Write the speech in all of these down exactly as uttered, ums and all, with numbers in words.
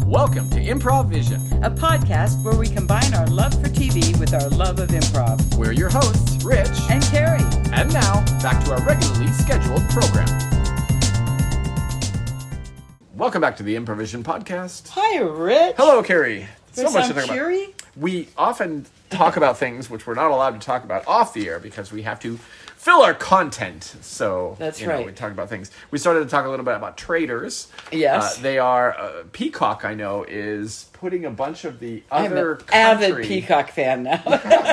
Welcome to Improv Vision, a podcast where we combine our love for T V with our love of improv. We're your hosts, Rich and Carrie. And now, back to our regularly scheduled program. Welcome back to the Improv Vision podcast. Hi, Rich. Hello, Carrie. So much to talk cheery? about. We often talk about things which we're not allowed to talk about off the air because we have to fill our content. So that's you know, right. We talk about things. We started to talk a little bit about Traitors. Yes, uh, they are. Uh, Peacock, I know, is putting a bunch of the other I'm an avid Peacock fan now.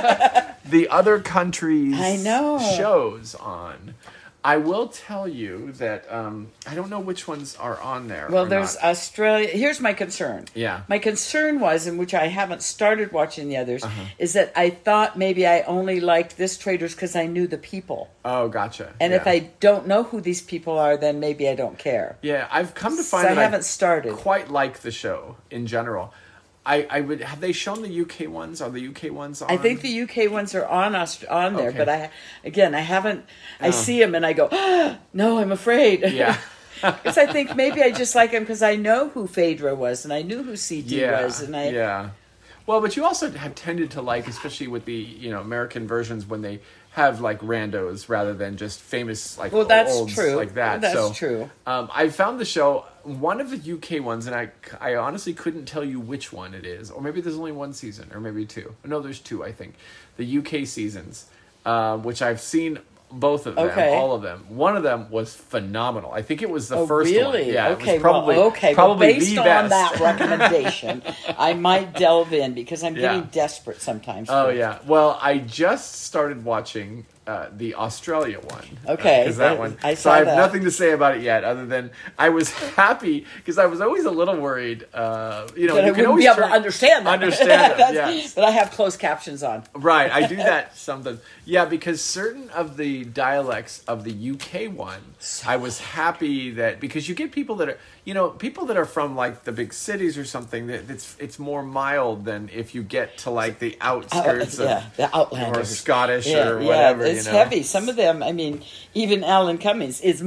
the other countries' I know. shows on. I will tell you that um, I don't know which ones are on there. Well, or there's not. Australia. Here's my concern. Yeah. My concern was, in which I haven't started watching the others, uh-huh. is that I thought maybe I only liked this Traitors because I knew the people. Oh, gotcha. And yeah. if I don't know who these people are, then maybe I don't care. Yeah, I've come to find so that I haven't I started. quite like the show in general. I, I would have they shown the U K ones? Are the U K ones on? I think the U K ones are on Aust- on there, Okay. but I again I haven't. I Oh. see them and I go, oh, no, I'm afraid. Yeah, because I think maybe I just like them because I know who Phaedra was and I knew who C T yeah, was, and I yeah. Well, but you also have tended to like, especially with the you know American versions, when they have like randos rather than just famous like well, that's olds true. like that. That's so, true. Um, I found the show one of the U K ones, and I I honestly couldn't tell you which one it is, or maybe there's only one season, or maybe two. No, there's two. I think the U K seasons, uh, which I've seen. Both of them, okay. all of them. One of them was phenomenal. I think it was the oh, first really? one. Yeah, okay, it was probably, well, okay. probably well, based the on best. that recommendation, I might delve in because I'm getting Yeah. desperate sometimes. Oh for it. yeah. Well, I just started watching uh, the Australia one. Okay, because that that- one. I so saw I have that. nothing to say about it yet, other than I was happy because I was always a little worried. Uh, you know, But you I can wouldn't always be able turn- to understand them. Understand them. That's- Yes. But I have closed captions on. Right, I do that sometimes. Yeah, because certain of the dialects of the U K one, I was happy that because you get people that are, you know, people that are from like the big cities or something. That it's it's more mild than if you get to like the outskirts Uh, yeah, of the Outlanders. or Scottish yeah, or whatever. Yeah, it's you know? heavy. Some of them, I mean, even Alan Cummings is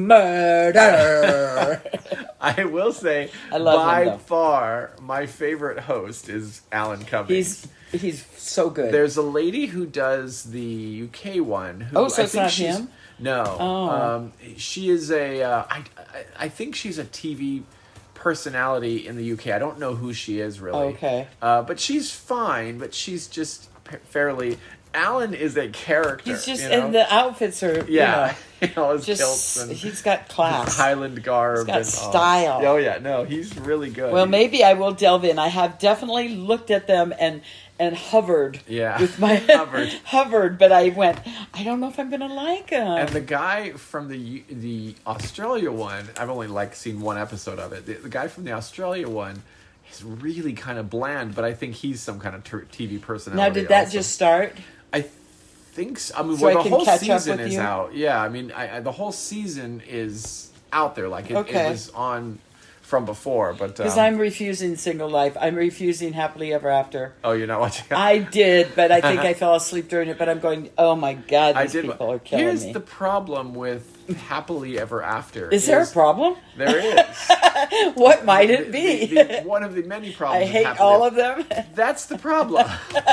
murder. I will say, I love by him, though. far, my favorite host is Alan Cummings. he's he's so good. There's a lady who does the U K one. Who Oh, so I it's think not she's, him? No. Oh. Um, she is a. Uh, I, I I think she's a T V personality in the U K. I don't know who she is really. Okay. Uh, but she's fine. But she's just p- fairly. Alan is a character. He's just, you know? and the outfits are, yeah. you You know, his know, kilts just, and he's got class. Highland garb. He's got and, style. Oh yeah, no, he's really good. Well, He- maybe I will delve in. I have definitely looked at them and and hovered Yeah. with my Hovered. hovered, but I went, I don't know if I'm going to like them. And the guy from the the Australia one, I've only like seen one episode of it. The, the guy from the Australia one is really kind of bland, but I think he's some kind of ter- T V personality. Now, did that also. just start? I think so. I mean, So well, I the can whole catch up season with is you? out. Yeah, I mean, I, I, the whole season is out there. Like it, Okay. it was on from before, but Because um, I'm refusing Single Life. I'm refusing Happily Ever After. oh, you're not watching. I did, but I think I fell asleep during it. But I'm going, oh my God, I these did. people are killing Here's me. the problem with Happily Ever After. Is there a problem? There is. What might it The- be? the- the- one of the many problems. I with hate Happily all Ever- of them. That's the problem.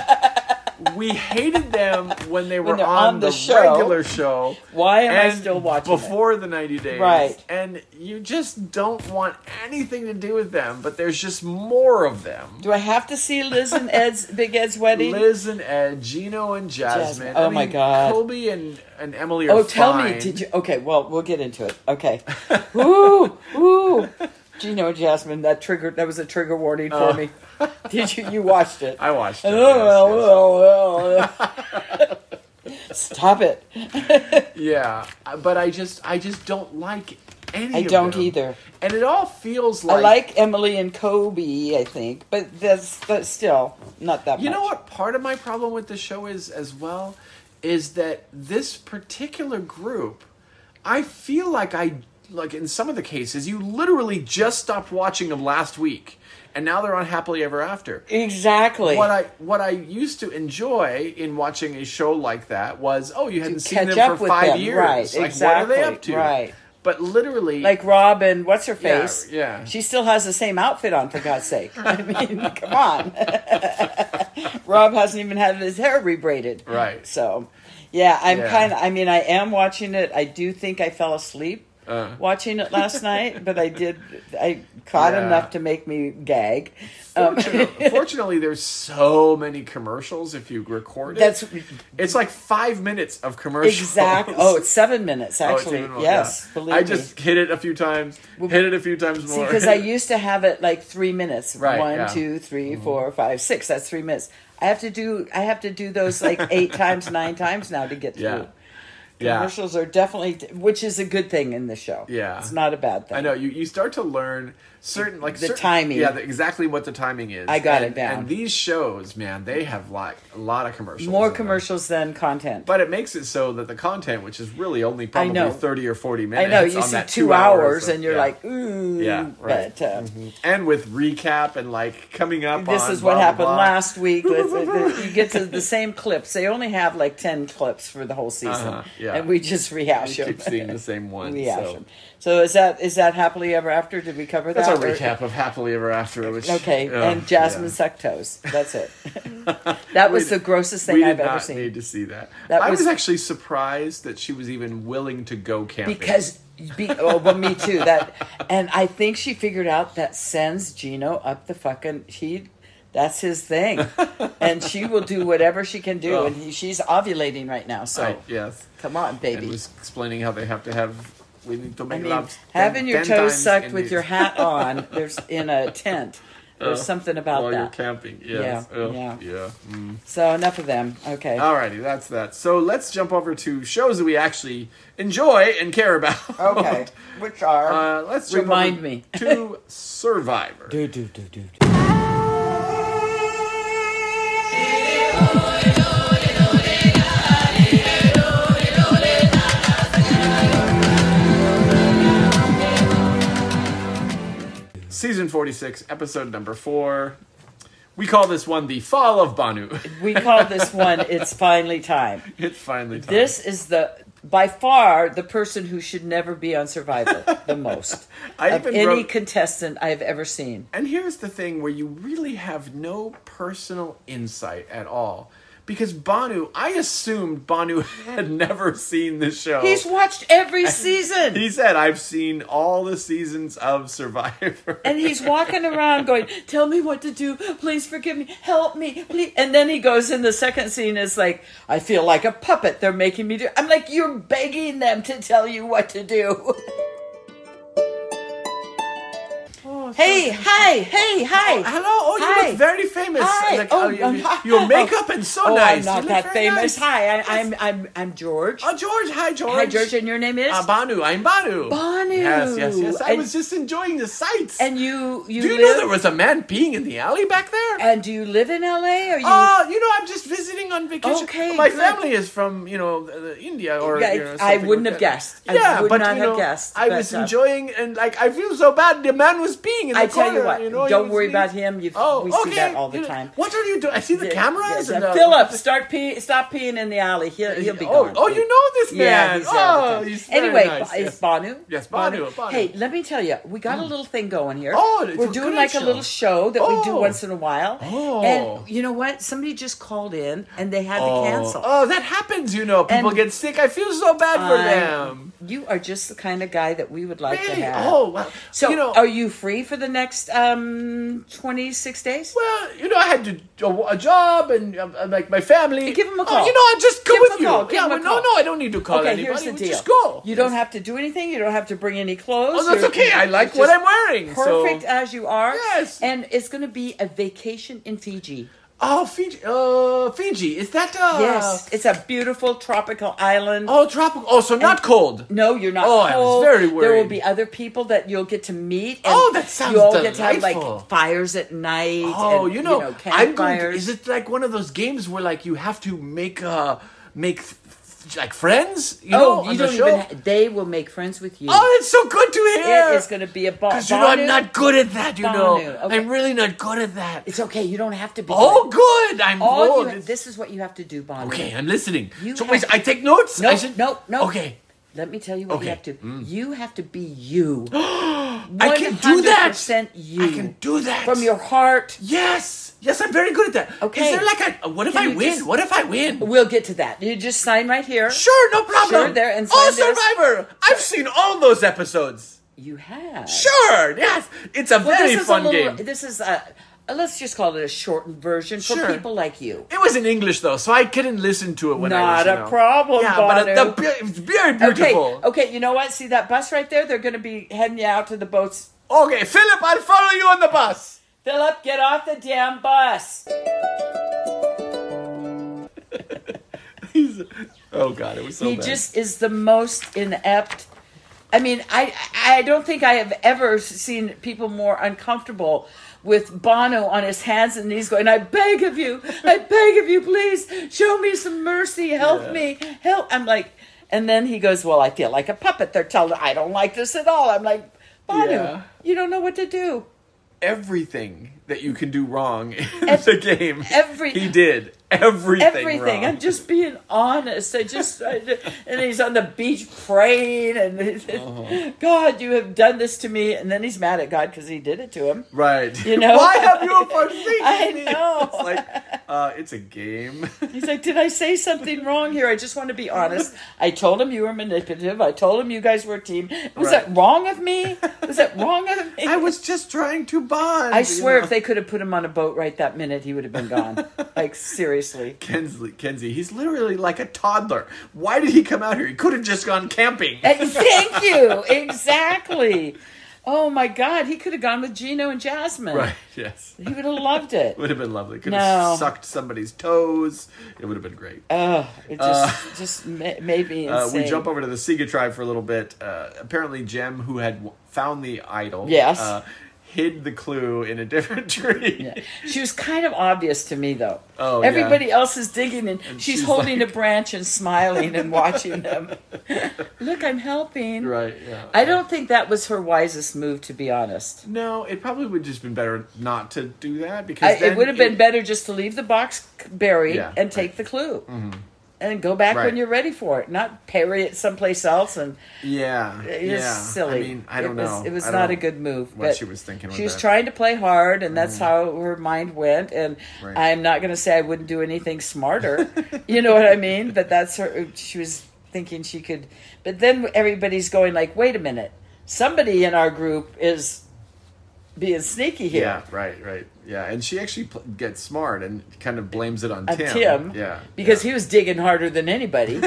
We hated them when they were When they're on, on the, the show. regular show. Why am I and still watching it? before the ninety days? Right. And you just don't want anything to do with them, but there's just more of them. Do I have to see Liz and Ed's Big Ed's wedding? Liz and Ed, Gino and Jasmine. Jasmine. Oh I my mean, God. Colby and, and Emily are Oh, tell me, fine. did you? Okay, well, we'll get into it. Okay. Ooh, ooh. Gino and Jasmine, that triggered. That was a trigger warning for Oh. me. Did you? You watched it? I watched it. Oh, yes, well, well, well. Stop it. yes. Yeah, but I just, I just don't like any. I of don't them. either. And it all feels I like like Emily and Kobe, I think, but that's that's still not that You much. know what part of my problem with the show is as well? Is that this particular group, I feel like I, like in some of the cases, you literally just stopped watching them last week. And now they're on Happily Ever After. Exactly. What I what I used to enjoy in watching a show like that was, oh, you hadn't To seen catch them up for with five them. years. Right, Like, exactly. what are they up to? Right. but literally, Like Rob and what's her face? Yeah, yeah. She still has the same outfit on, for God's sake. I mean, come on. Rob hasn't even had his hair rebraided. Right. So, yeah, I'm Yeah. kind of, I mean, I am watching it. I do think I fell asleep Uh. watching it last night, but I did, I caught Yeah. enough to make me gag. Um, Fortunately, fortunately, there's so many commercials. If you record it, That's it's like five minutes of commercials. exact. Oh, it's seven minutes, Oh, it's actually. even more, yes, yeah. believe I me. just hit it a few times, hit it a few times See, more. because I used to have it like three minutes. Right, One, yeah. two, three, four, five, six. That's three minutes. I have to do. I have to do those like eight times, nine times now to get through. Yeah. Yeah. Commercials are definitely, which is a good thing in this show. Yeah. It's not a bad thing. I know you, you start to learn certain like The certain, timing. yeah, the, exactly what the timing is. I got and, it down. And these shows, man, they have like a lot of commercials. More in them. commercials than content. But it makes it so that the content, which is really only probably know. thirty or forty I minutes, know you on see that two, hours, hours of- and you're yeah. like, ooh. Yeah, right. But uh, and with recap and like coming up. this on is what blah, happened blah, blah. last week. Let's- uh, you get to the same clips. They only have like ten clips for the whole season, Uh-huh, yeah. and we just rehash You them. keep seeing the same one. rehash so. them. So is that is that Happily Ever After? Did we cover That's that? our Or- recap of Happily Ever After. Which, Okay, uh, and Jasmine yeah. sucked toes. That's it. That was We- the grossest thing we I've did ever not seen. need to see that. That I was- was, actually surprised that she was even willing to go camping. Because, be, oh, well, me too. That, and I think she figured out that sends Gino up the fucking. He, that's his thing, and she will do whatever she can do. Oh. And he, she's ovulating right now. So Right, yes, come on, and baby. was explaining how they have to have. We need to I make mean, love having ten- your ten toes times sucked in with the- your hat on, there's in a tent. There's Uh, something about while you're that. camping. Yes. Yeah, Oh, yeah. yeah. Mm. So enough of them. Okay. Alrighty, that's that. So let's jump over to shows that we actually enjoy and care about. Okay. Which are Uh, let's jump Remind over me. to Survivor. do do do do. Season forty-six, episode number four. We call this one the Fall of Banu. We call this one. It's finally time. It's finally time. This is the by far the person who should never be on Survivor the most I of even any wrote- contestant I've ever seen. And here's the thing where you really have no personal insight at all. Because Banu, I assumed Banu had never seen the show. He's watched every season. He said, I've seen all the seasons of Survivor. And he's walking around going, tell me what to do. Please forgive me. Help me. Please. And then he goes in the second scene. It's like, I feel like a puppet. They're making me do. I'm like, you're begging them to tell you what to do. Hey, hi, hey, hi. Hello, oh, you Hi. look very famous. Hi. Like, Oh, oh, you- um, hi. your makeup is so oh, nice. I'm not You look that very famous. nice. Hi, I, I'm I'm I'm George. Oh, George. Hi, George. Hi, George, and your name is? Uh, Banu. I'm Banu. Banu. Yes, yes, yes. I And- was just enjoying the sights. And you you Do you live, know there was a man peeing in the alley back there? and do you live in L A? Or you? Oh, you know, I'm just visiting on vacation. Okay, My good. family is from, you know, uh, India or. Yeah, you know, I something wouldn't like have that. guessed. I Yeah, would but not you have know, guessed, I but, was uh, enjoying, and like I feel so bad. The man was peeing in the I tell corner. you what, You know, he don't was worry being- about him. You, Oh, we okay. see that all the You know, time. What are you doing? I see the Yeah, cameras. yeah, and the, Philip, start pee, stop peeing in the alley. He'll he'll be oh, gone. oh, you know this man. Yeah, he's there all the oh, time. he's very Anyway, nice, Ba- yes. it's Banu. Yes, Banu, Banu. Hey, let me tell you, we got a little thing going here. Oh, it's we're a doing great like a show. little show that we do Oh. once in a while. Oh. And you know what? Somebody just called in and they had Oh. to cancel. Oh, that happens, you know. People And get sick. I feel so bad for I- them. You are just the kind of guy that we would like Really? to have. Oh, well. So, you know, are you free for the next um twenty-six days? well, you know, I had to, a, a job and uh, uh, like my family. Give him a Oh, call. you know, I'll just go Give with him a you. call. Give yeah, him a well, no, call. no, I don't need to call Okay, anybody. here's the We deal. Just go. You don't have to do anything. You don't have to bring any clothes. Oh, that's You're- okay. I like it's what just I'm wearing. Perfect So. as you are. Yes. And it's going to be a vacation in Fiji. Oh, Fiji. Uh, Fiji. Is that uh? Yes, it's a beautiful tropical island. Oh, tropical. Oh, so not cold. No, you're not. Oh, I was cold. very There will worried. be other people that you'll get to meet. And Oh, that sounds you all get to have delightful. like fires at night. Oh, and, you know, I'm going. To, campfires. is it like one of those games where like you have to make uh make f- f- like friends? You know, oh, you on the don't show? even. Ha- they will make friends with you. Oh, it's so good to hear. It is going to be a ball. Because you know I'm not good at that. You know, Banu, okay. I'm really not good at that. It's okay. You don't have to be. Oh, good. good. I'm All good. you, It's- this is what you have to do, Banu. Okay, I'm listening. You so have- wait, I take notes. No, I should... no, no. Okay. Let me tell you what Okay. you have to. Mm. You have to be you. I can do that. You. I can do that. From your heart. Yes. Yes, I'm very good at that. Okay. Is there like a, what if Can I you win? just- What if I win? We'll get to that. You just sign right here. Sure, no problem. Sure, there, and Oh, sign this. Survivor. I've seen all those episodes. You have. Sure, yes. It's a Well, very this is fun a little, game. This is a, uh, let's just call it a shortened version for Sure. people like you. It was in English though, so I couldn't listen to it when I was, Not you a know. problem, Yeah, but Bonu. the, it's very beautiful. Okay, okay, you know what? See that bus right there? They're going to be heading you out to the boats. Okay, Philip, I'll follow you on the bus. Philip, get off the damn bus. He's, oh God, it was so he bad. just is the most inept. I mean, I I don't think I have ever seen people more uncomfortable with Bono on his hands and knees going, I beg of you, I beg of you, please, show me some mercy, help Yeah. me, help. I'm like, and then he goes, well, I feel like a puppet. They're telling, I don't like this at all. I'm like, Bono, Yeah. you don't know what to do. Everything that you can do wrong in Ev- the game, every- he did everything. Everything. wrong. I'm just being honest. I just, I, and he's on the beach praying, and Uh-huh. God, you have done this to me. And then he's mad at God because he did it to him. right. You know? Why have you forsaken I me? know. It's like, uh, it's a game. He's like, did I say something wrong here? I just want to be honest. I told him you were manipulative. I told him you guys were a team. Was Right. that wrong of me? Was that wrong of me? I was just trying to bond. I you swear, know? if they could have put him on a boat right that minute, he would have been gone. Like, seriously. Kensley, Kenzie, he's literally like a toddler. Why did he come out here? He could have just gone camping. Eh, Thank you. Exactly. Oh my God, he could have gone with Gino and Jasmine. Right, yes. He would have loved it. Would have been lovely. Could No. have sucked somebody's toes. It would have been great. Oh, it just just ma- made me Uh, insane. we jump over to the Sega tribe for a little bit. Uh, apparently, Jem, who had w- found the idol, Yes. uh, hid the clue in a different tree. Yeah. She was kind of obvious to me, though. Oh, yeah. Everybody else is digging, and, And she's, she's holding like- a branch and smiling and watching them. Look, I'm helping. Right, yeah. I don't think that was her wisest move, to be honest. No, it probably would just been better not to do that because I, then it would have been better just to leave the box buried Yeah, and take right. the clue. Mm-hmm. And go back Right. when you're ready for it, not parry it someplace else. And Yeah, it's yeah. silly. I mean, I don't it was, know. It was I don't not a know good move. what but she was thinking. She with was that. trying to play hard, and that's how her mind went. And Right. I'm not going to say I wouldn't do anything smarter. You know what I mean? But that's her. She was thinking she could. But then everybody's going like, "Wait a minute! Somebody in our group is being sneaky here." Yeah, right, right. Yeah, and she actually pl- gets smart and kind of blames it on On Tim. Tim, Yeah, because yeah. he was digging harder than anybody.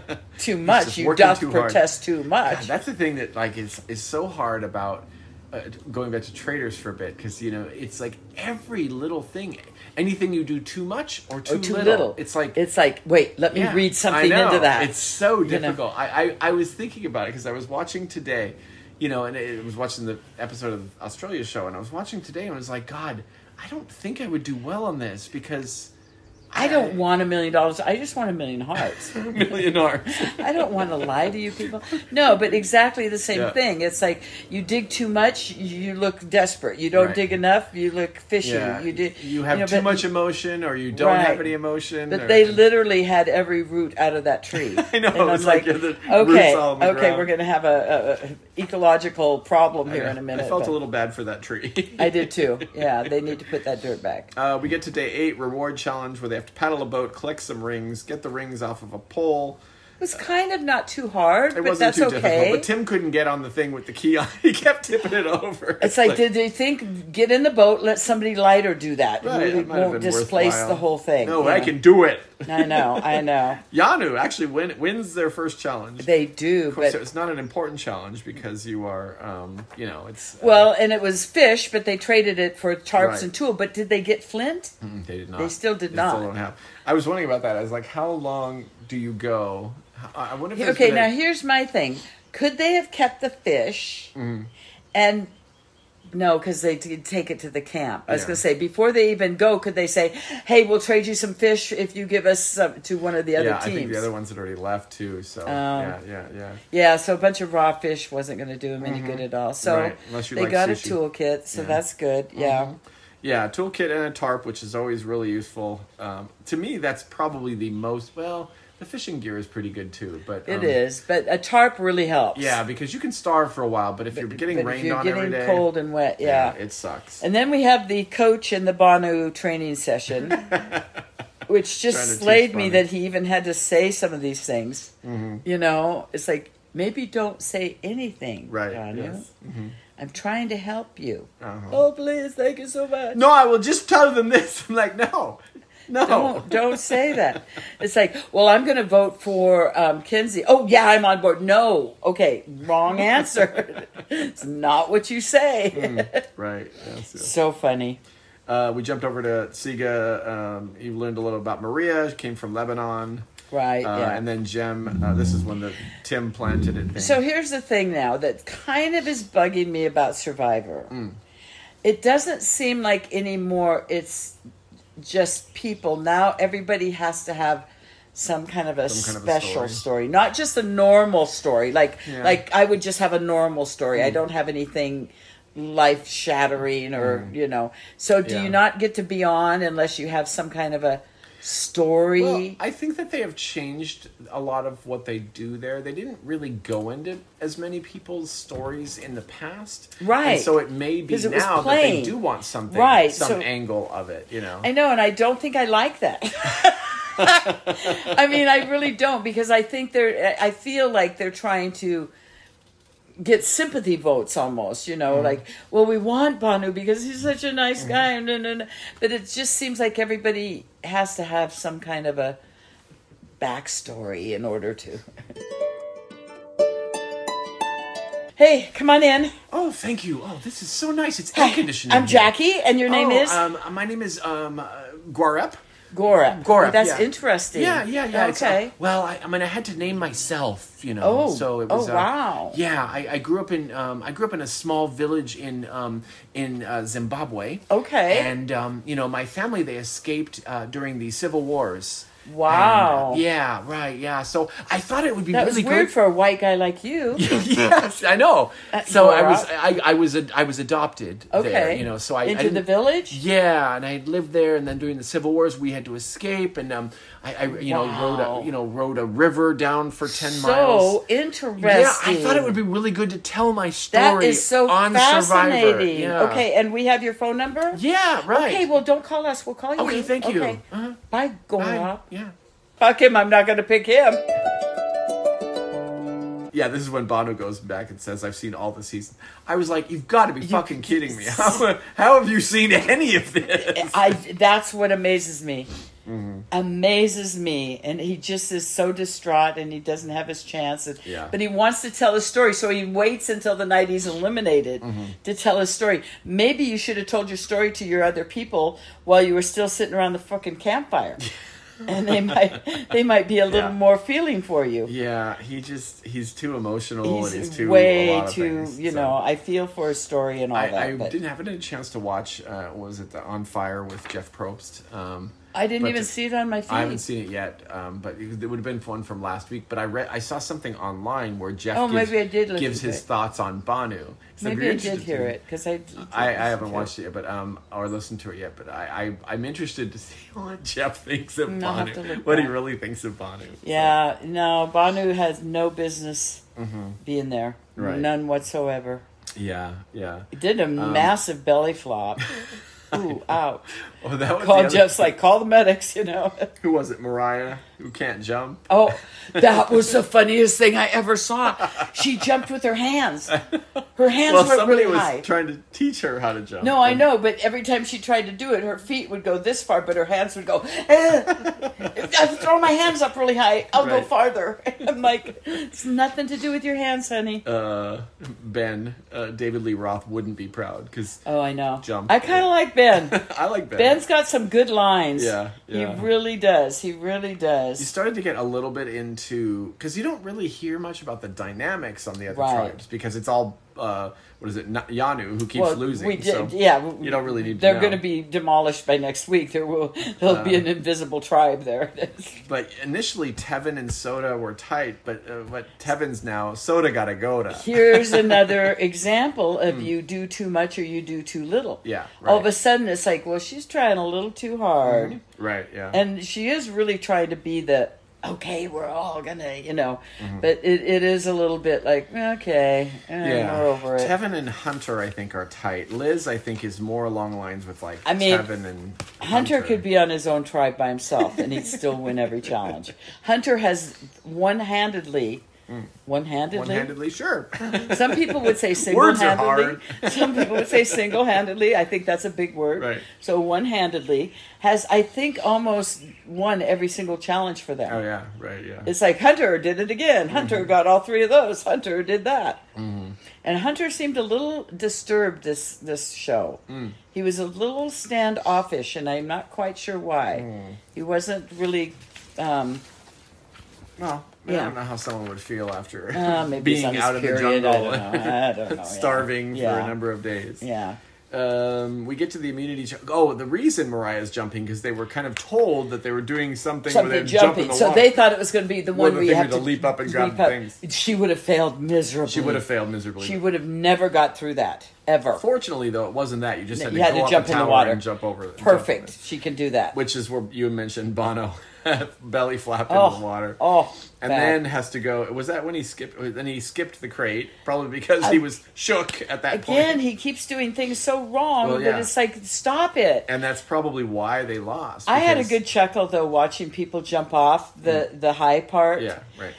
Too much. just You working doth too hard. protest too much. God, that's the thing that like is is so hard about uh, going back to traders for a bit because you know it's like every little thing, anything you do too much or too, Or too little, little. it's like It's like, wait, let me yeah, read something I know. into that. It's so You know? difficult. I, I I was thinking about it because I was watching today, you know, and I was watching the episode of Australia show, and I was watching today, and I was like, God, I don't think I would do well on this because I don't want a million dollars. I just want a million hearts. a million hearts. I don't want to lie to you people. No, but exactly the same Yeah. thing. It's like you dig too much, you look desperate. You don't Right. dig enough, you look fishy. Yeah, You do, you have know, too but- much emotion, or you don't Right. have any emotion. But or- they literally had every root out of that tree. I know, And I'm it's like the okay, roots all on the okay, ground. we're going to have a, a, a ecological problem here I, in a minute. I felt but a little bad for that tree. I did too. Yeah, they need to put that dirt back. Uh, we get to day eight, reward challenge, where they have to paddle a boat, collect some rings, get the rings off of a pole. It was kind of not too hard, It but wasn't that's too okay. difficult, but Tim couldn't get on the thing with the key on. He kept tipping it over. It's like, did they think, get in the boat, let somebody lighter do that? Right, It it might have won't been displace worthwhile. the whole thing. No, you I know? can do it. I know, I know. Yanu actually win, wins their first challenge. They do, Of course, but... it's not an important challenge because you are, um, you know, it's... uh, Well, and it was fish, but they traded it for tarps Right. and tool. But did they get flint? Mm, They did not. They still did They not. Still don't have. I was wondering about that. I was like, how long do you go? I I wonder if. there's Okay, been a- now here's my thing. Could they have kept the fish Mm-hmm. and... No, because they did take it to the camp. I was Yeah. going to say, before they even go, could they say, hey, we'll trade you some fish if you give us some to one of the other yeah, teams? I think the other ones had already left too. So yeah, yeah, yeah. Yeah, so a bunch of raw fish wasn't going to do them any good at all. So Mm-hmm. Right, unless you they like got sushi. a toolkit, so Yeah. Mm-hmm. that's good. Yeah. Yeah, a toolkit and a tarp, which is always really useful. Um, to me, that's probably the most well. the fishing gear is pretty good too. But It um, is, but a tarp really helps. Yeah, because you can starve for a while, but if you're getting But if rained you're on getting every day, cold and wet, yeah. it sucks. And then we have the coach in the Banu training session, which just Trying to teach slayed me Banu. that he even had to say some of these things. Mm-hmm. You know, it's like, maybe don't say anything, Right. Banu. Yes. Mm-hmm. I'm trying to help you. Uh-huh. Oh, please, thank you so much. No, I will just tell them this. I'm like, no, no, Don't don't say that. It's like, well, I'm going to vote for um, Kinsey. Oh, yeah, I'm on board. No, okay, wrong answer. It's not what you say. Mm, right. Yes, yes. So funny. Uh, we jumped over to Siga. Um, you learned a little about Maria. She came from Lebanon. Right, Uh, yeah. And then Jem. Uh, this is when the Tim planted it thing. So here's the thing now that kind of is bugging me about Survivor. Mm. It doesn't seem like anymore it's just people. Now everybody has to have some kind of a Some kind of a special story. story. Not just a normal story. Like Yeah. like I would just have a normal story. I Mm. don't have anything life shattering or, Mm. you know. So do Yeah. you not get to be on unless you have some kind of a story? Well, I think that they have changed a lot of what they do there. They didn't really go into as many people's stories in the past. Right. And so it may be 'Cause it was now that they plain. do want something, Right, some so- angle of it, you know. I know, and I don't think I like that. I mean, I really don't, because I think they're, I feel like they're trying to get sympathy votes almost, you know, Mm-hmm. like, well, we want Banu because he's such a nice guy. No, no, no. But it just seems like everybody has to have some kind of a backstory in order to. Hey, come on in. Oh, thank you. Oh, this is so nice. It's air conditioning. I'm Jackie, and your name oh, is Um, my name is um, uh, Guarep. Gora. Gora, Oh, that's yeah. interesting. Yeah, yeah, yeah. It's, uh, Okay. well, I, I mean, I had to name myself, you know. Oh, so it was. oh, uh, wow. Yeah, I, I grew up in um, I grew up in a small village in um, in uh, Zimbabwe. Okay. And um, you know, my family, they escaped uh, during the civil wars. Wow. And, uh, yeah. Right. Yeah. So I thought it would be That really was weird good for a white guy like you. yes, I know. Uh, So I Gora. was I, I was a, I was adopted Okay. there, you know. So I Into I the didn't- village? Yeah, and I lived there, and then during the Civil Wars, we had to escape, and um, I, I you know rode Wow. a you know rode a river down for ten So miles. interesting. Yeah, I thought it would be really good to tell my story. That is so on fascinating. Survivor. Yeah. Okay, and we have your phone number? Yeah. Right. Okay, well, don't call us. We'll call you. Okay, thank you. Okay. Uh-huh. Bye, Bye. Gora. Yeah. Fuck him. I'm not going to pick him. Yeah, this is when Bono goes back and says, "I've seen all the seasons." I was like, "You've got to be fucking kidding me! How, how have you seen any of this?" I. That's what amazes me. Mm-hmm. Amazes me. And he just is so distraught and he doesn't have his chance. And, Yeah. But he wants to tell his story, so he waits until the night he's eliminated Mm-hmm. to tell his story. Maybe you should have told your story to your other people while you were still sitting around the fucking campfire. And they might they might be a little Yeah. more feeling for you. Yeah, he just he's too emotional He's, and he's too a way lot of too, things, you so. know, I feel for his story and all I, that. I but didn't have a chance to watch. Uh, what was it the On Fire with Jeff Probst? Um, I didn't but even to- see it on my feed. I haven't seen it yet, um, but it, it would have been fun from last week. But I read, I saw something online where Jeff Oh, gives, maybe I did listen gives to his it. thoughts on Banu. So if Maybe you're I did interested hear to- it because I, I, I haven't watched it yet, but um, or listened to it yet. But I, I I'm interested to see what Jeff thinks of Mm, I'll have Banu, to look what he back. really thinks of Banu. So, Yeah, no, Banu has no business being there, Mm-hmm. Right. none whatsoever. yeah, yeah. He did a Um, massive belly flop. Ooh, ouch! Oh, that was the Called other- Jeff's like, call the medics, you know. Who was it? Mariah, who can't jump. Oh, that was the funniest thing I ever saw. She jumped with her hands. Her hands Well, went somebody really was high. trying to teach her how to jump. No, I and- know, but every time she tried to do it, her feet would go this far, but her hands would go, eh. I throw my hands up really high. I'll go Right. farther. I'm like, it's nothing to do with your hands, honey. Uh, Ben, uh, David Lee Roth wouldn't be proud because Oh, I know. Jump. I kind of like Ben. I like Ben. Ben's got some good lines. Yeah, yeah. He really does. He really You does. started to get a little bit into because you don't really hear much about the dynamics on the other Right. tribes because it's all uh, what is it Na- Yanu who keeps Well, losing. we did, so yeah. we- you don't really need to They're know. going to be demolished by next week. There will there'll be Uh, an invisible tribe there. But initially, Tevin and Soda were tight, but uh, but Tevin's now Soda gotta go to. Here's another example of you do too much or you do too little. Hmm. Yeah, All of right. a sudden, it's like, well, she's trying a little too hard. Right. Yeah. And she is really trying to be the okay, we're all gonna, you know. Mm-hmm. But it, it is a little bit like, okay, eh, yeah. we're over it. Tevin and Hunter, I think, are tight. Liz, I think, is more along the lines with like I mean, Tevin and Hunter. Hunter could be on his own tribe by himself, and he'd still win every challenge. Hunter has one-handedly. Mm. One-handedly? One-handedly, sure. Some people would say single-handedly. Some people would say single-handedly. I think that's a big word. Right. So one-handedly has, I think, almost won every single challenge for them. Oh, yeah. Right, yeah. It's like Hunter did it again. Hunter mm-hmm. got all three of those. Hunter did that. Mm-hmm. And Hunter seemed a little disturbed this, this show. Mm. He was a little standoffish, and I'm not quite sure why. Mm. He wasn't really... Um, well... Yeah. I don't know how someone would feel after uh, being out period. in the jungle, I don't know. I don't know. starving yeah. for Yeah. a number of days. Yeah. Um, we get to the immunity. Ch- oh, the reason Mariah's jumping because they were kind of told that they were doing something, something where they jumping. jump in the so water. they thought it was going to be the one the where you have to to leap up and grab up. things. She would have failed miserably. She would have failed miserably. She would have never got through that ever. Fortunately, though, it wasn't that. You just had you to had go to up jump the in the tower water and jump over it. Perfect. Jump over it. She can do that. Which is where you mentioned Bono belly flap oh, in the water. Oh, and bad. then has to go. Was that when he skipped? Then he skipped the crate, probably because I, he was shook at that again, point. Again, he keeps doing things so wrong well, yeah. that it's like, stop it. And that's probably why they lost. I had a good chuckle though watching people jump off the mm. the high part. Yeah, right.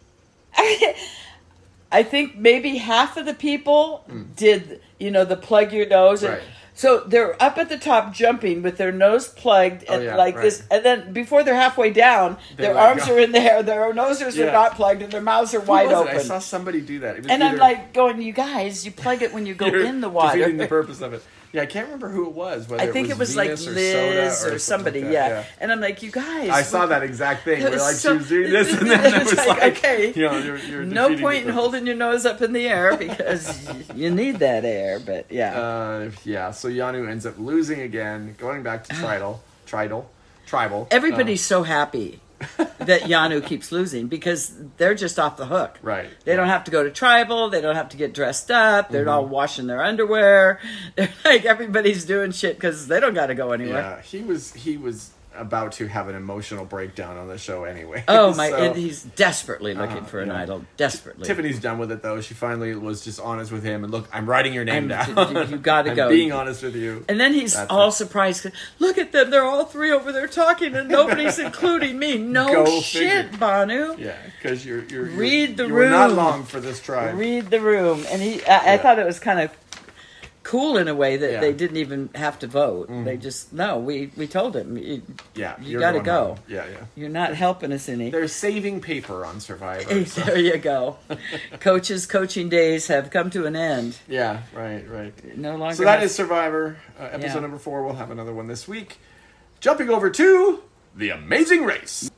I, I think maybe half of the people mm. did, you know, the plug your nose. And, right. So they're up at the top jumping with their nose plugged and oh, yeah, like right. this. And then before they're halfway down, they their arms go. are in the air, their noses yeah. are not plugged, and their mouths are Who wide was open. It? I saw somebody do that. And either, I'm like going, you guys, you plug it when you go in the water. Defeating the purpose of it. Yeah, I can't remember who it was. Whether I think it was, it was like Venus Liz or, or, or somebody, like yeah. yeah. And I'm like, you guys. I saw that exact thing. Where like so, she was doing this, and then it was like, like, okay, you know, you're, you're no point in holding your nose up in the air because you need that air. But yeah, uh, yeah. So Yanu ends up losing again, going back to Tridal, Tridal, Tribal. Everybody's uh, so happy that Yanu keeps losing because they're just off the hook. Right. They yeah. don't have to go to tribal. They don't have to get dressed up. They're mm-hmm. all washing their underwear. They're like everybody's doing shit because they don't got to go anywhere. Yeah, he was he was about to have an emotional breakdown on the show anyway. Oh my! so, and he's desperately looking uh, for an yeah. idol. Desperately. Tiffany's done with it though. She finally was just honest with him and look, I'm writing your name I'm, down. You, you got to go. Being honest with you. And then he's That's all it. surprised. Look at them! They're all three over there talking, and nobody's including me. No Go shit, figure. Banu. Yeah, because you're you're read you're, the you room. Were not long for this tribe. Read the room, and he. I, yeah. I thought it was kind of cool in a way that yeah. they didn't even have to vote. Mm. They just no. We we told him. You, yeah, you got to go. Home. Yeah, yeah. You're not helping us any. They're saving paper on Survivor. So. There you go. Coaches' coaching days have come to an end. Yeah, right, right. No longer. So that has... is Survivor uh, episode yeah. number four. We'll have another one this week. Jumping over to The Amazing Race.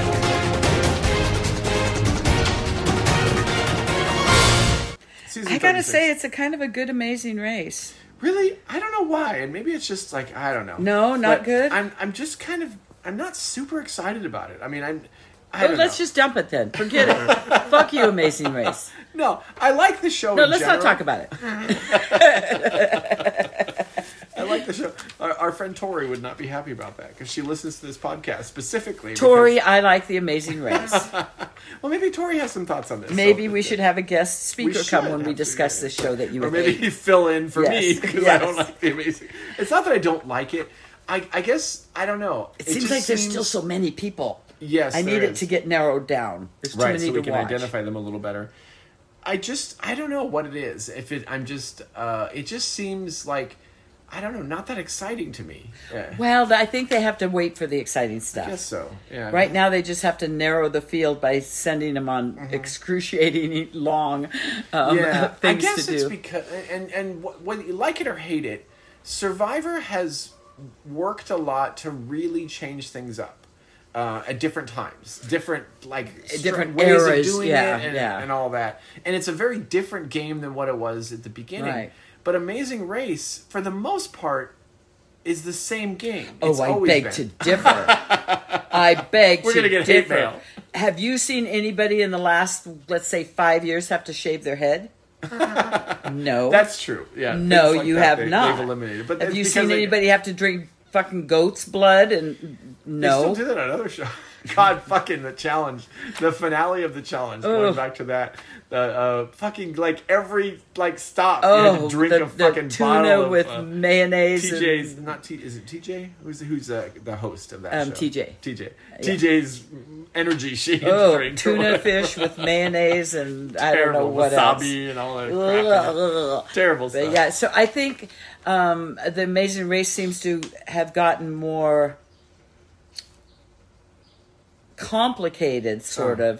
I gotta say, it's a kind of a good, amazing race. Really? I don't know why. And maybe it's just like, I don't know. No, not but good? I'm I'm just kind of, I'm not super excited about it. I mean, I'm, I well, don't let's know. just dump it then. Forget it. Fuck you, Amazing Race. No, I like the show No, in let's general. not talk about it. I like the show. Our, our friend Tori would not be happy about that because she listens to this podcast specifically. Tori, because... I like The Amazing Race. Well, maybe Tori has some thoughts on this. Maybe so we should have a guest speaker come when we to, discuss yeah. this show that you Or would maybe hate. he fill in for yes. me because yes. I don't like The Amazing. It's not that I don't like it. I, I guess, I don't know. It, it seems like seems... there's still so many people. Yes, I need is. it to get narrowed down. There's too right, many so we to can watch. identify them a little better. I just, I don't know what it is. If it, I'm just, uh, it just seems like, I don't know, not that exciting to me. Yeah. Well, I think they have to wait for the exciting stuff. I guess so, yeah. Right now, they just have to narrow the field by sending them on mm-hmm. excruciating long um, yeah. things I guess to it's do. because, and, and whether you like it or hate it, Survivor has worked a lot to really change things up. Uh, at different times, different like different ways eras, of doing yeah, it, and, yeah. and all that. And it's a very different game than what it was at the beginning. Right. But Amazing Race, for the most part, is the same game. Oh, it's I always beg been. to differ. I beg We're to gonna get differ. hate mail. Have you seen anybody in the last, let's say, five years have to shave their head? No. That's true. Yeah. No, like you that, have they, not. They've eliminated. But have you because seen they, anybody have to drink fucking goat's blood? And no. They still do that on other shows. God, fucking the challenge, the finale of the challenge. Ugh. Going back to that, the uh, fucking like every like stop, you had Oh, to drink the, a fucking the tuna bottle of, with uh, mayonnaise. T J's and, not T. Is it T J? Who's who's uh, the host of that Um, show? T J. T J. Yeah. T J's energy shake Oh, drink. or tuna whatever. fish with mayonnaise and I don't know Terrible what wasabi else. and all that crap. in it. Ugh. Terrible But stuff. yeah, so I think um, the Amazing Race seems to have gotten more complicated, sort Oh. of,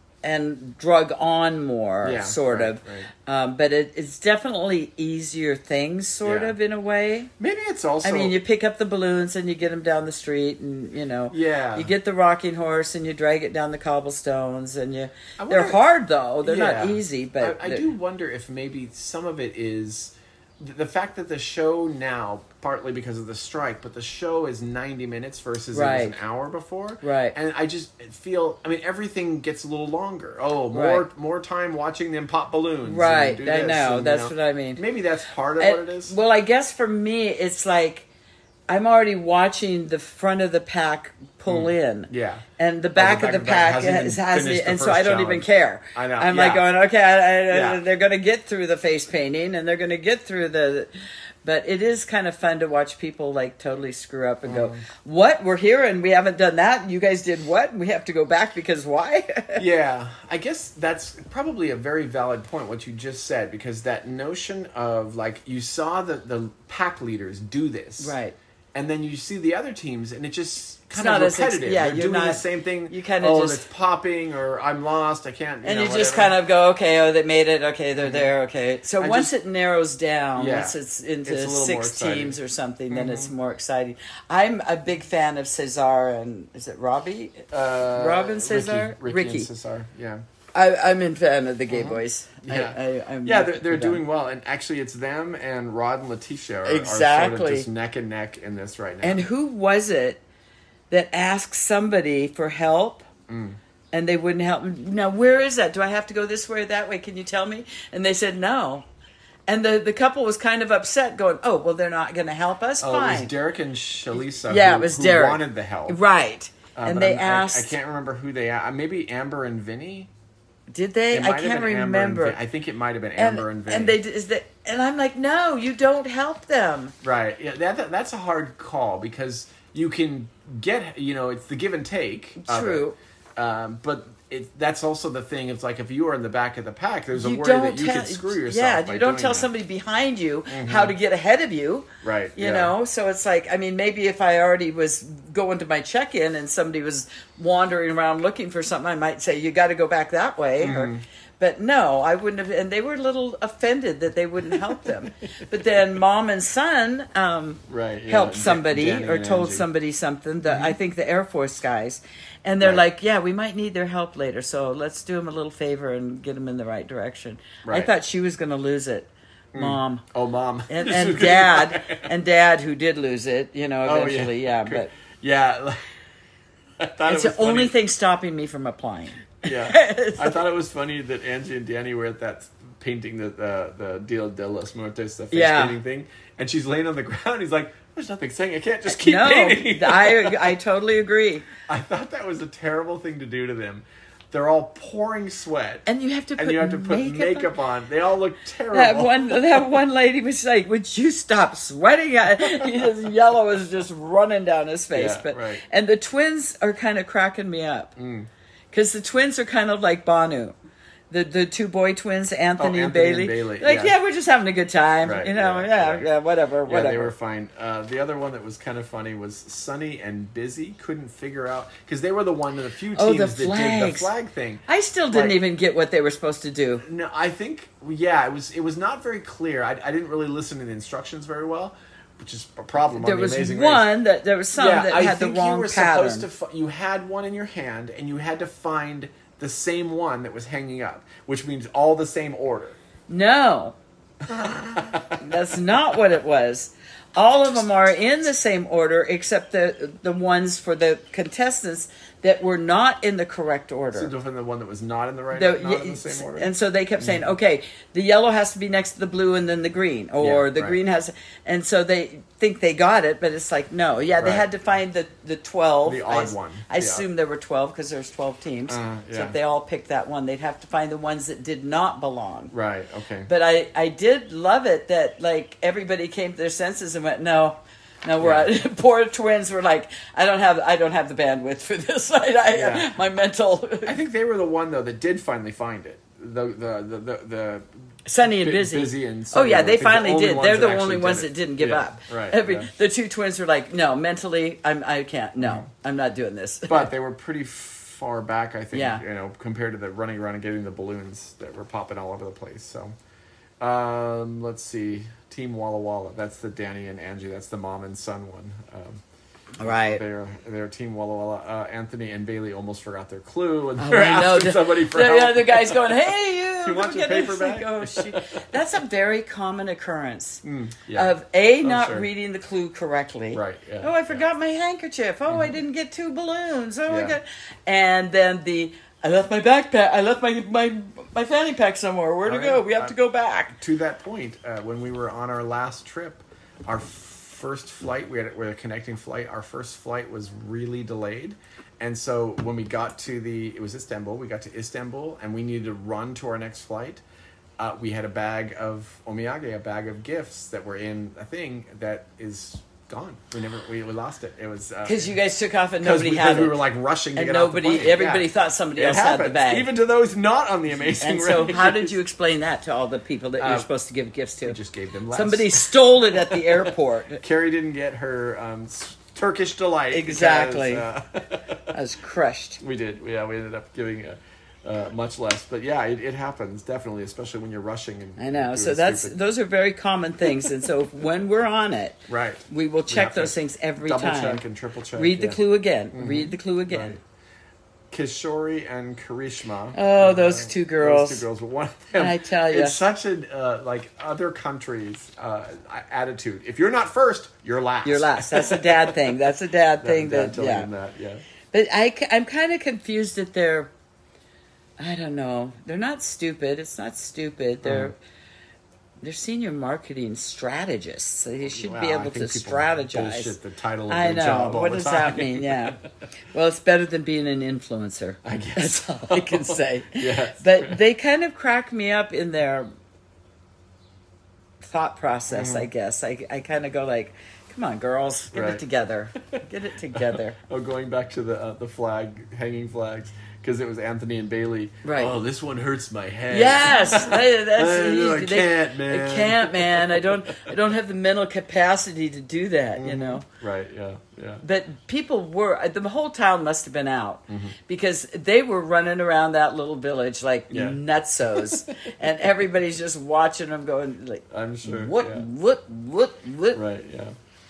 and drug on more, Yeah, sort right, of. right. Um, but it, it's definitely easier things, sort Yeah. of, in a way. Maybe it's also. I mean, you pick up the balloons and you get them down the street, and you know, Yeah. you get the rocking horse and you drag it down the cobblestones, and you. I They're wonder- hard though; they're not Yeah. easy, but I, I they're- do wonder if maybe some of it is th- the fact that the show now, partly because of the strike, but the show is ninety minutes versus it was Right. an hour before. Right. And I just feel, I mean, everything gets a little longer. Oh, more Right. more time watching them pop balloons. and Right, do I this know, and, that's you know, what I mean. Maybe that's part of And- what it is. Well, I guess for me, it's like I'm already watching the front of the pack pull in. Yeah. And the back, back of the of the pack pack hasn't has, even has finished the and so first I don't challenge. even care. I know, I'm yeah. like going, okay, I, I, Yeah. they're going to get through the face painting, and they're going to get through the. But it is kind of fun to watch people like totally screw up and go, "What? We're here and we haven't done that. You guys did what? And we have to go back because why?" Yeah, I guess that's probably a very valid point, what you just said, because that notion of, like, you saw the, the pack leaders do this. Right. And then you see the other teams, and it just kind not of as ex- repetitive. yeah, They're you're doing the not- same thing. you kinda oh, just- it's popping, or I'm lost, I can't, you And know, you just whatever. kind of go, okay, oh, they made it. Okay, they're there. Okay. So I once just- it narrows down, Yeah. once it's into It's a little more six exciting. Mm-hmm. teams or something, then it's more exciting. I'm a big fan of Cesar and is it Robbie? Uh, Robin Cesar? Ricky, Ricky, Ricky. and Cesar, yeah. I, I'm in fan of the Gay Boys. Mm-hmm. Yeah, I, I, I'm yeah, looking they're, they're for them. doing well, and actually, it's them and Rod and Letitia are, are sort Exactly. of just neck and neck in this right now. And who was it that asked somebody for help? Mm. And they wouldn't help. Now, where is that? Do I have to go this way or that way? Can you tell me? And they said no. And the, the couple was kind of upset, going, "Oh, well, they're not going to help us. Oh, Fine." it was Derek and Shalisa. Yeah, who, it was who Derek. wanted the help, Right. Uh, and but they I'm- I- asked, I, can't remember who they asked. Maybe Amber and Vinny. did they? It I might have can't been Amber and remember. Vin- I think it might have been and, Amber and Vinny. and they is that, and I'm like, no, you don't help them. right. Yeah, that, that that's a hard call because you can get, you know, it's the give and take. of True. it. Um, but it, that's also the thing. It's like if you are in the back of the pack, there's a You worry don't that you tell, could screw yourself. yeah, by you don't doing tell that. somebody behind you how to get ahead of you. Right, You yeah. know, so it's like, I mean, maybe if I already was going to my check-in and somebody was wandering around looking for something, I might say, you got to go back that way. Mm-hmm. Or, but no, I wouldn't have. And they were a little offended that they wouldn't help them. But then mom and son um, Right, yeah, helped Dan- somebody Danny or and told Angie. somebody something. The, I think the Air Force guys. And they're Right. like, yeah, we might need their help later, so let's do them a little favor and get them in the right direction. I Right. thought she was going to lose it, mom. Oh, mom. And, This and is gonna- dad, and dad who did lose it, you know, Oh, eventually, yeah. But yeah. I thought it's it was the only funny. thing stopping me from applying. Yeah, I thought it was funny that Angie and Danny were at that painting, the the, the Dia de los Muertos, the face Yeah. painting thing, and she's laying on the ground. He's like, "There's nothing saying. I can't just keep No, painting." I I totally agree. I thought that was a terrible thing to do to them. They're all pouring sweat, And you have to put and you have to put makeup, makeup, on. They all look terrible. That one, that one lady was like, "Would you stop sweating?" His yellow was just running down his face. Yeah, but right. and the twins are kind of cracking me up because the twins are kind of like Banu, the the two boy twins, Anthony, Oh, and, Anthony Bailey. and Bailey, Like, yeah. yeah, we're just having a good time, Right, you know. yeah, Yeah, right. yeah, whatever, Yeah, whatever. they were fine. Uh, the other one that was kind of funny was Sunny and Busy couldn't figure out because they were the one of the few teams Oh, the that did the flags. flag thing. I still didn't Like- even get what they were supposed to do. No, I think yeah, it was it was not very clear. I, I didn't really listen to the instructions very well, which is a problem. There on the was Amazing one Race. that there was some Yeah, that I had the think wrong you were pattern. supposed to. Fi- you had one in your hand, and you had to find the same one that was hanging up, which means all the same order. No. That's not what it was. All of them are in the same order, except the the ones for the contestants that were not in the correct order. So from the one that was not in the right, The- not in the same order. And so they kept saying, okay, the yellow has to be next to the blue and then the green, or Yeah, the right. green has, and so they think they got it, but it's like, no, yeah, they Right. had to find the, the twelve. The I, odd one. I Yeah. assume there were twelve because there's twelve teams. Uh, So yeah. if they all picked that one, they'd have to find the ones that did not belong. Right. Okay. But I, I did love it that like everybody came to their senses and went, no, no, we're Yeah. out. Poor twins were like, I don't have, I don't have the bandwidth for this. I, I Yeah. my mental. I think they were the one though that did finally find it. The the the the, the Sunny and Bu- busy. Busy and oh Sunny yeah, were, I they think, the finally only did. ones They're that the actually only did ones it. that didn't give Yeah, up. right, Every yeah. the two twins were like, no, mentally, I'm I can't. No, I'm not doing this. But they were pretty far back, I think. Yeah. You know, compared to the running around and getting the balloons that were popping all over the place. So, um, let's see, Team Walla Walla. That's the Danny and Angie. That's the mom and son one. Um, Right. They're they're Team Walla Walla. Uh, Anthony and Bailey almost forgot their clue, and Oh, they're I know. asking The- somebody for the, help. yeah, the guy's going, "Hey, you! You want go your get paper this." Like, back? oh, shoot. That's a very common occurrence Mm, yeah. of a Oh, not sure. reading the clue correctly. Right, yeah, oh, I yeah. forgot my handkerchief. Oh, I didn't get two balloons. Oh, I Yeah. got, and then the I left my backpack. I left my my my fanny pack somewhere. Where to Oh, go? yeah. We have Uh, to go back. To that point, uh, when we were on our last trip, our first flight, we had, we had a connecting flight. Our first flight was really delayed. And so when we got to the, it was Istanbul, we got to Istanbul and we needed to run to our next flight. Uh, we had a bag of omiyage, a bag of gifts that were in a thing that is gone. We never, we, we lost it. It was... Because you guys took off and Because nobody we, had 'cause it. we were like rushing to and get off the nobody, plane. everybody Yeah. thought somebody It else had the happens, bag. even to those not on the Amazing And so, Race. how did you explain that to all the people that you're Uh, supposed to give gifts to? We just gave them less. Somebody stole it at the airport. Carrie didn't get her um, s- Turkish delight. Exactly. because, uh, I was crushed. we did. Yeah, we ended up giving uh, uh, much less. But yeah, it, it happens definitely, especially when you're rushing. And I know. doing So that's stupid. those are very common things, and so when we're on it, right. we will have check to those things every Double time. check and triple check. Read the yeah. clue again. Read the clue again. Right. Kishori and Karishma. Oh, those two girls. Those two girls. But one of them. I tell ya. it's such a uh, like other countries' uh, attitude. If you're not first, you're last. You're last. That's a dad thing. That's a dad thing. Dad That telling yeah. him that. Yeah. But I, am kind of confused that they're, I don't know, they're not stupid. It's not stupid. They're they're senior marketing strategists. They should be Wow, I able to think people strategize. bullshit the title of I their know. job all What the does time. that mean? Yeah. Well, it's better than being an influencer. I guess. That's all I can say. Yes. But they kind of crack me up in their thought process, Mm-hmm. I guess. I, I kind of go like, come on, girls, get Right. it together. Get it together. Oh, going back to the uh, the flag, hanging flags, because it was Anthony and Bailey. Right. Oh, this one hurts my head. Yes, I, that's I they- can't, man. I can't, man. I don't. I don't have the mental capacity to do that. You know. Right. Yeah. Yeah. But people were. The whole town must have been out Mm-hmm. because they were running around that little village like Yeah. nutsos, and everybody's just watching them going like, I'm sure. what, Yeah. what, what, what? Right. Yeah.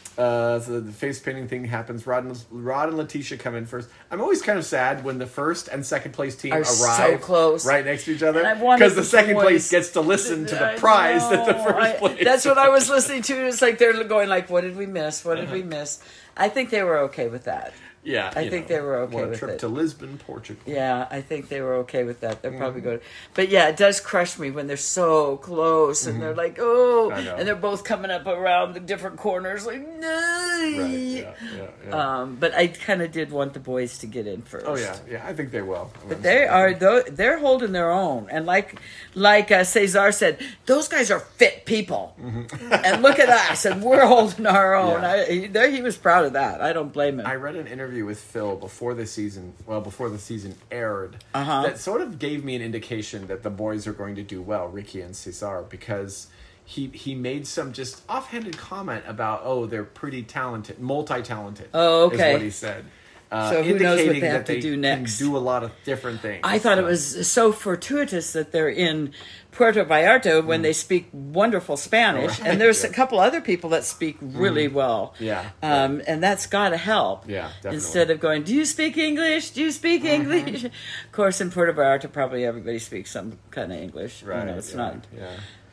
Uh, so the face painting thing happens. Rod and, Rod and Letitia come in first. I'm always kind of sad when the first and second place team Are arrive so close. right next to each other, And I wanted because the the second boys- place gets to listen to the I prize that the know. first I- place. That's what I was listening to. It's like they're going like, "What did we miss? What did we miss?" I think they were okay with that. Yeah. I you think know, they were okay want a with trip it. to Lisbon, Portugal. Yeah, I think they were okay with that. They're Mm-hmm. probably going. But yeah, it does crush me when they're so close and they're like, "Oh," Mm-hmm. I know. and they're both coming up around the different corners, like, "No." Right. Yeah. Yeah. yeah. Um, but I kind of did want the boys to get in first. oh yeah. Yeah. I think they will. But they are though they're holding their own, and like like uh, Cesar said, those guys are fit people, and look at us, and we're holding our own. Mm-hmm. Yeah. I, he, there, he was proud of that. I don't blame him. I read an interview with Phil before the season, well, before the season aired, Uh-huh. that sort of gave me an indication that the boys are going to do well, Ricky and Cesar, because he he made some just offhanded comment about, oh, they're pretty talented, multi-talented. Oh, okay. Is what he said. Uh, So who knows what indicating they have that to do can next. do a lot of different things. I thought it So- was so fortuitous that they're in Puerto Vallarta when they speak wonderful Spanish, Mm. Right, and there's yeah. a couple other people that speak really well. Yeah, um, and that's got to help. Yeah, definitely. Instead of going, "Do you speak English? Do you speak Mm-hmm. English?" Of course, in Puerto Vallarta, probably everybody speaks some kind of English. Right. You know, it's yeah, not. Yeah.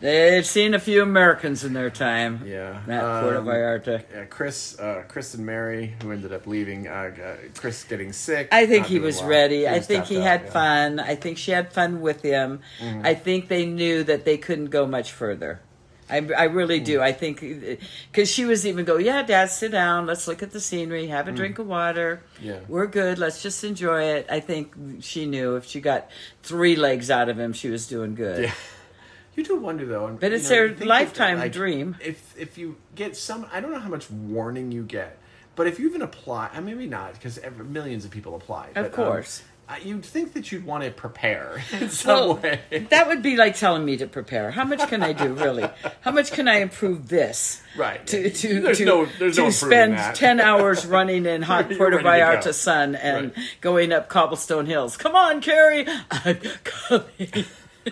They've seen a few Americans in their time. Yeah. At Um, Puerto Vallarta. Yeah, Chris, uh, Chris and Mary, who ended up leaving. Uh, uh, Chris getting sick. I think not he doing was well. ready. He I was think tapped he out, had yeah. fun. I think she had fun with him. Mm-hmm. I think they knew that they couldn't go much further. I, I really do. I think because she was even go, yeah, Dad, sit down. Let's look at the scenery. Have a drink of water. Yeah. We're good. Let's just enjoy it. I think she knew if she got three legs out of him, she was doing good. Yeah. You do wonder though, and, But you it's know, their you think lifetime that, like, dream. If if you get some, I don't know how much warning you get, but if you even apply, I mean, maybe not because millions of people apply. Of but, course. um, uh, you'd think that you'd want to prepare in some Well, way. that would be like telling me to prepare. How much can I do, really? How much can I improve this? Right. To to There's to, no- there's to no improving spend that. ten hours running in hot You're Puerto ready to go. Vallarta sun and Right. going up cobblestone hills. Come on, Carrie, I'm coming.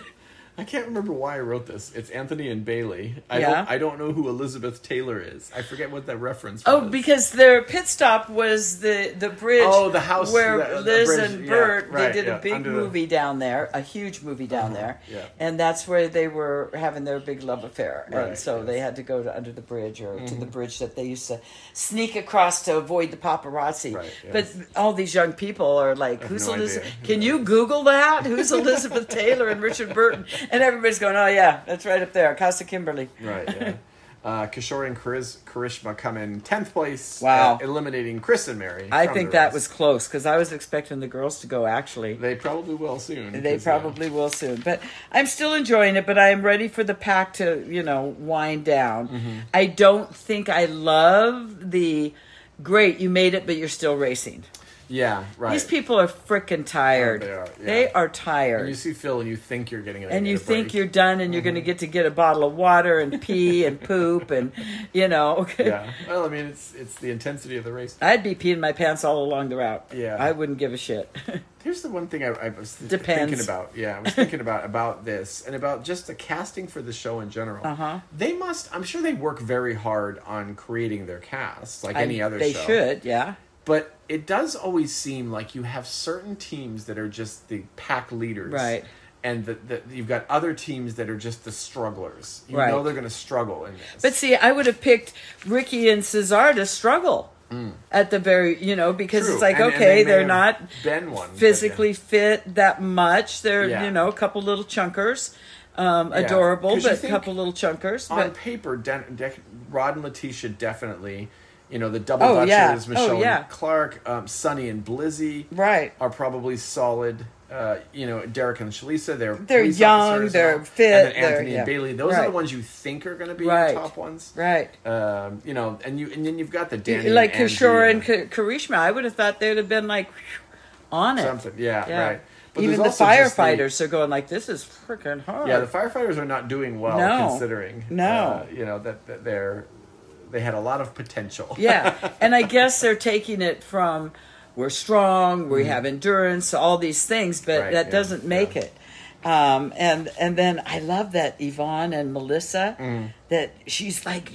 I can't remember why I wrote this. It's Anthony and Bailey. I Yeah. don't I don't know who Elizabeth Taylor is. I forget what that reference Oh, was. because their pit stop was the the bridge. Oh, the house- where the- the Liz bridge, and yeah, Bert right, they did yeah, a big under the- movie down there, a huge movie down Uh-huh, there, yeah. and that's where they were having their big love affair, and Right, so yes. they had to go to under the bridge or to the bridge that they used to sneak across to avoid the paparazzi. Right, yes. But all these young people are like, have "Who's no Elizabeth? idea. Can you Google that? Who's Elizabeth Taylor and Richard Burton?" And everybody's going, "Oh yeah, that's right up there, Casa Kimberly." Right, yeah. Uh, Kishore and Chariz- Karishma come in tenth place. Wow. uh, eliminating Chris and Mary. I from think the that race. was close because I was expecting the girls to go actually. They probably will soon. They 'cause, uh, probably will soon. But I'm still enjoying it, but I am ready for the pack to, you know, wind down. Mm-hmm. I don't think I love the great, you made it, but you're still racing. Yeah, right. These people are freaking tired. Oh, they are, yeah. They are And tired. you see Phil and you think you're getting it. And you think you're done and you're going to get to get a bottle of water and pee and poop and, you know. Yeah. Well, I mean, it's it's the intensity of the race. I'd be peeing my pants all along the route. Yeah. I wouldn't give a shit. Here's the one thing I, I was th- Depends. thinking about. Yeah, I was thinking about about this and about just the casting for the show in general. Uh-huh. They must. I'm sure they work very hard on creating their casts, like I- any other they show. should, yeah. But it does always seem like you have certain teams that are just the pack leaders, Right. And the, the, you've got other teams that are just the strugglers. You Right. know they're going to struggle in this. But see, I would have picked Ricky and Cesar to struggle at the very, you know, because True. it's like, And- and okay, they may they're have not been one but physically yeah. fit that much. They're, Yeah. you know, a couple little chunkers, um, Yeah. adorable, 'Cause you but a think couple little chunkers. on But paper, De- De- Rod and Letitia definitely. You know, the double Oh, Dutchers, yeah. Oh, Michelle yeah. and Clark, um, Sonny and Blizzy right. are probably solid. Uh, you know, Derek and Shalisa, they're They're police young, officers they're now. fit, and then they're- Anthony yeah. and Bailey. Those are Right. the ones you think are going to be Right. the top ones. Right. Um, you know, and you and then you've got the Danny Like and Kishore and Angie Ka- Karishma, I would have thought they'd have been like on it. something. Yeah, Yeah. right. But Even the there's also just firefighters are going like, this is freaking hard. Yeah, the firefighters are not doing well No. considering. No. uh, you know that, that they're they had a lot of potential. Yeah, and I guess they're taking it from we're strong, we have endurance, all these things, but Right, that yeah, doesn't make yeah. it. Um, and and then I love that Yvonne and Melissa Mm. that she's like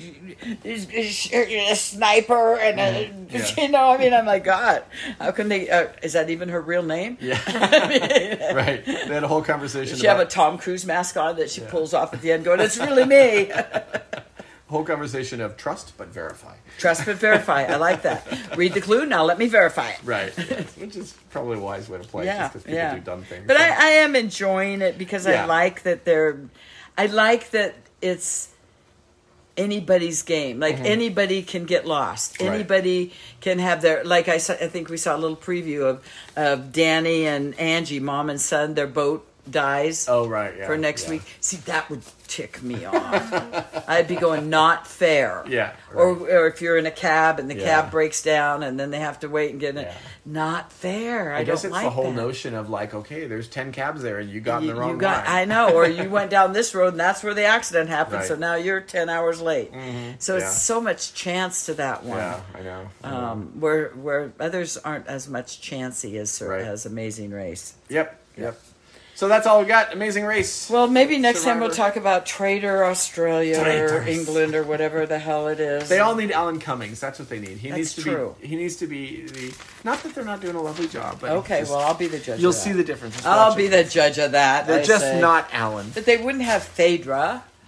a sniper and a, Yeah. you know, I mean, I'm like, God, how can they? Uh, is that even her real name? Yeah. I mean, Right. They had a whole conversation. Does she have a about, Tom Cruise mask on that she pulls off at the end, going, "It's really me." whole conversation of trust but verify. Trust but verify. I like that. Read the clue. Now let me verify it. Right. Yes. Which is probably a wise way to play. Yeah, just because people yeah. do dumb things. But So- I, I am enjoying it because Yeah. I like that they're, I like that it's anybody's game. Like anybody can get lost. Mm-hmm. Right. Anybody can have their, like I saw, I think we saw a little preview of, of Danny and Angie, mom and son, their boat dies. Oh right. Yeah. For next yeah. week. See, that would tick me off. I'd be going, not fair. Yeah. Or, right. or if you're in a cab and the Yeah. cab breaks down and then they have to wait and get in it. Yeah. Not fair. I, I guess don't it's like the whole that. notion of like, okay, there's ten cabs there, and you got You, in the wrong you got, line. I know, or you went down this road and that's where the accident happened, so Right. now you're ten hours late. So Yeah. it's so much chance to that one. Yeah, I know. I know. Um, where where others aren't as much chancy as Right. as Amazing Race. Yep. Yep. So that's all we got. Amazing Race. Well, maybe next time we'll Survivor. talk about Trader Australia or Traitors. England or whatever the hell it is. They all need Alan Cummings. That's what they need. He That's needs to true. be. He needs to be the. Not that they're not doing a lovely job, but Okay, just- well, I'll be the judge. you'll of that. see the difference. Just I'll watch be it. the judge of that. They're I just say. not Alan. But they wouldn't have Phaedra.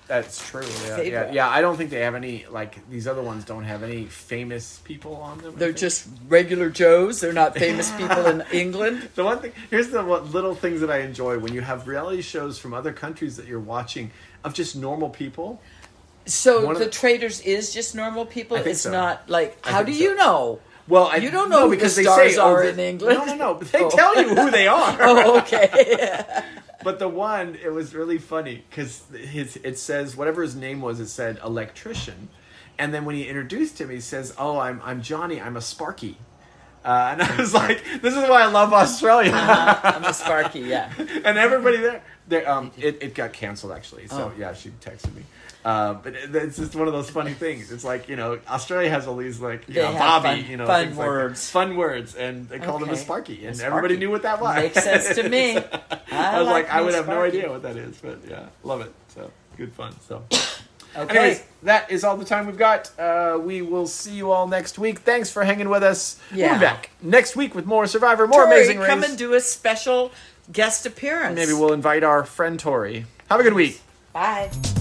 That's true. Yeah, yeah, Favorite. yeah. I don't think they have any, like, these other ones don't have any famous people on them. I They're think. just regular Joes. They're not famous people in England. The one thing, here's the what, little things that I enjoy when you have reality shows from other countries that you're watching of just normal people. So One of the the- Traders is just normal people? I think It's so. not like, I how do think so. you know? Well, I You don't know no, who the because they stars say, oh, are the- in England. No, no, no. But they Oh. tell you who they are. Oh, okay. But the one, it was really funny because his it says whatever his name was, it said electrician, and then when he introduced him, he says, "Oh, I'm I'm Johnny. I'm a Sparky," uh, and I was like, "This is why I love Australia." Uh, I'm a Sparky, yeah. And everybody there, there, um, it it got canceled actually. So Oh. yeah, she texted me. Uh, but it, it's just one of those funny things. It's like, you know, Australia has all these like you They know, have Bobby, fun- you know, fun things like that. words. fun words, and they called him a Okay. Sparky, and A everybody Sparky. knew what that was. Makes sense to me. So, I, I was like like, I me would have no Sparky. idea what that is, but yeah, love it. So good fun. So, Okay. anyways, that is all the time we've got. Uh, we will see you all next week. Thanks for hanging with us. We'll Yeah. be back next week with more Survivor, more Tori, Amazing Race. come and do a special guest appearance. Maybe we'll invite our friend Tori. Have a good week. Bye.